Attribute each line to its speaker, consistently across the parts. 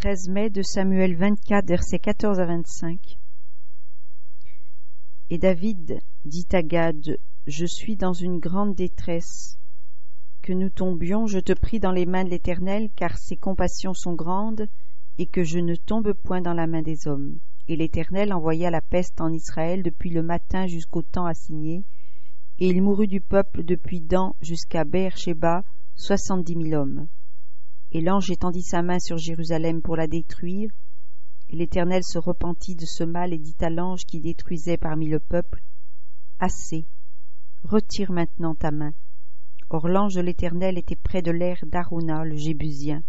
Speaker 1: 13 mai de Samuel 24, versets 14 à 25. Et David dit à Gad: Je suis dans une grande détresse. Que nous tombions, je te prie, dans les mains de l'Éternel, car ses compassions sont grandes, et que je ne tombe point dans la main des hommes. Et l'Éternel envoya la peste en Israël depuis le matin jusqu'au temps assigné, et il mourut du peuple depuis Dan jusqu'à Beer-Shéba 70 000 hommes. Et l'ange étendit sa main sur Jérusalem pour la détruire, et l'Éternel se repentit de ce mal et dit à l'ange qui détruisait parmi le peuple: Assez, retire maintenant ta main. Or l'ange de l'Éternel était près de l'aire d'Arona le Jébusien.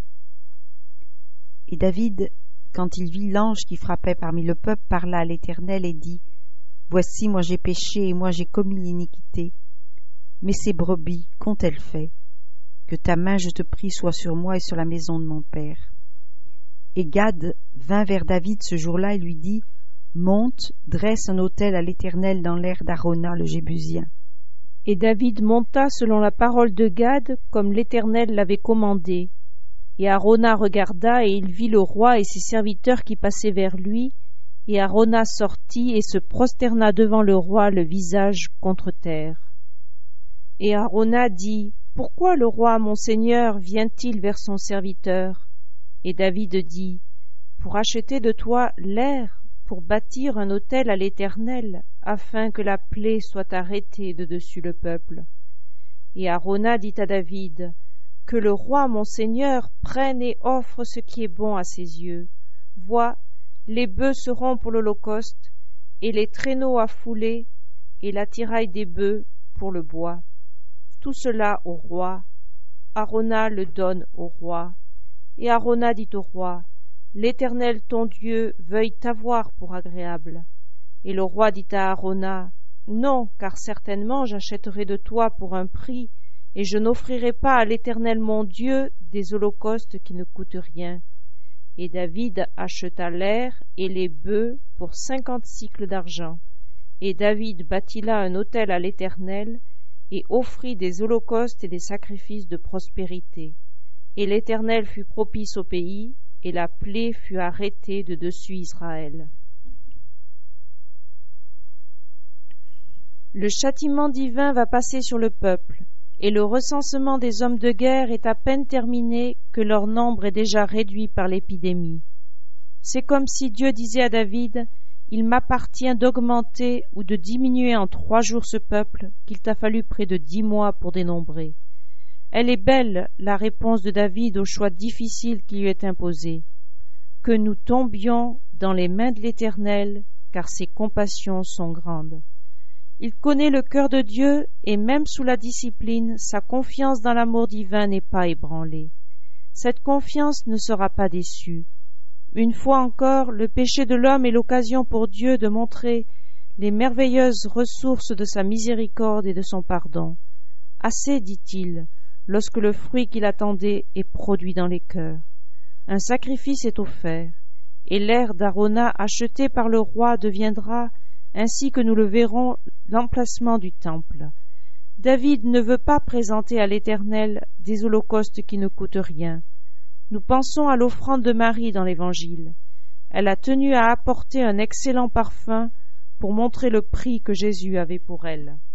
Speaker 1: Et David, quand il vit l'ange qui frappait parmi le peuple, parla à l'Éternel et dit: Voici, moi j'ai péché et moi j'ai commis l'iniquité. Mais ces brebis, qu'ont-elles fait? Que ta main, je te prie, soit sur moi et sur la maison de mon père. Et Gad vint vers David ce jour-là et lui dit: Monte, dresse un autel à l'Éternel dans l'aire d'Arona le Jébusien.
Speaker 2: Et David monta selon la parole de Gad, comme l'Éternel l'avait commandé. Et Arona regarda, et il vit le roi et ses serviteurs qui passaient vers lui. Et Arona sortit et se prosterna devant le roi, le visage contre terre. Et Arona dit: Pourquoi le roi mon seigneur vient-il vers son serviteur? Et David dit: Pour acheter de toi l'aire, pour bâtir un autel à l'Éternel, afin que la plaie soit arrêtée de dessus le peuple. Et Arona dit à David: Que le roi mon seigneur prenne et offre ce qui est bon à ses yeux. Vois, les bœufs seront pour l'holocauste, et les traîneaux à fouler, et l'attirail des bœufs pour le bois. Tout cela au roi. Arona le donne au roi. Et Arona dit au roi: L'Éternel ton Dieu veuille t'avoir pour agréable. Et le roi dit à Arona: Non, car certainement j'achèterai de toi pour un prix, et je n'offrirai pas à l'Éternel mon Dieu des holocaustes qui ne coûtent rien. Et David acheta l'aire et les bœufs pour 50 sicles d'argent. Et David bâtit là un autel à l'Éternel, et offrit des holocaustes et des sacrifices de prospérité. Et l'Éternel fut propice au pays, et la plaie fut arrêtée de dessus Israël. Le châtiment divin va passer sur le peuple, et le recensement des hommes de guerre est à peine terminé que leur nombre est déjà réduit par l'épidémie. C'est comme si Dieu disait à David: Il m'appartient d'augmenter ou de diminuer en 3 jours ce peuple, qu'il t'a fallu près de 10 mois pour dénombrer. Elle est belle, la réponse de David au choix difficile qui lui est imposé. Que nous tombions dans les mains de l'Éternel, car ses compassions sont grandes. Il connaît le cœur de Dieu, et même sous la discipline, sa confiance dans l'amour divin n'est pas ébranlée. Cette confiance ne sera pas déçue. Une fois encore, le péché de l'homme est l'occasion pour Dieu de montrer les merveilleuses ressources de sa miséricorde et de son pardon. Assez, dit-il, lorsque le fruit qu'il attendait est produit dans les cœurs. Un sacrifice est offert, et l'aire d'Arona achetée par le roi deviendra, ainsi que nous le verrons, l'emplacement du temple. David ne veut pas présenter à l'Éternel des holocaustes qui ne coûtent rien. Nous pensons à l'offrande de Marie dans l'Évangile. Elle a tenu à apporter un excellent parfum pour montrer le prix que Jésus avait pour elle.